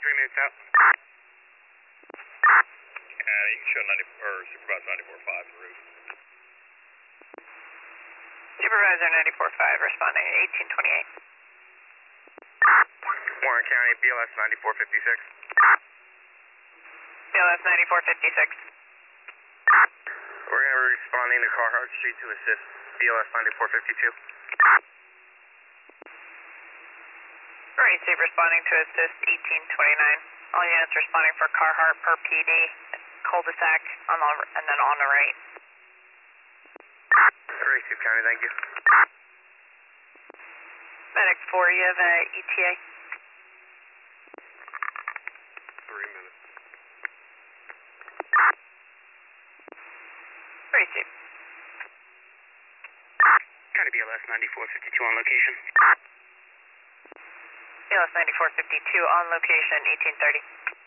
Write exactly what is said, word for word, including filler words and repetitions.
three minutes out. Uh, you can show ninety or supervise ninety-four five the roof. Supervisor ninety-four five responding eighteen twenty-eight. Warren County, B L S ninety-four fifty-six. B L S ninety-four fifty-six. We're going to be responding to Carhart Street to assist B L S ninety-four fifty-two. Race responding to assist eighteen twenty-nine. All units responding for Carhart per P D. Cul-de-sac on the, and then on the right. Race County, thank you. Medic four, you have a E T A. Three minutes. Race County B L S ninety-four fifty-two on location. B L S ninety-four fifty-two on location eighteen thirty.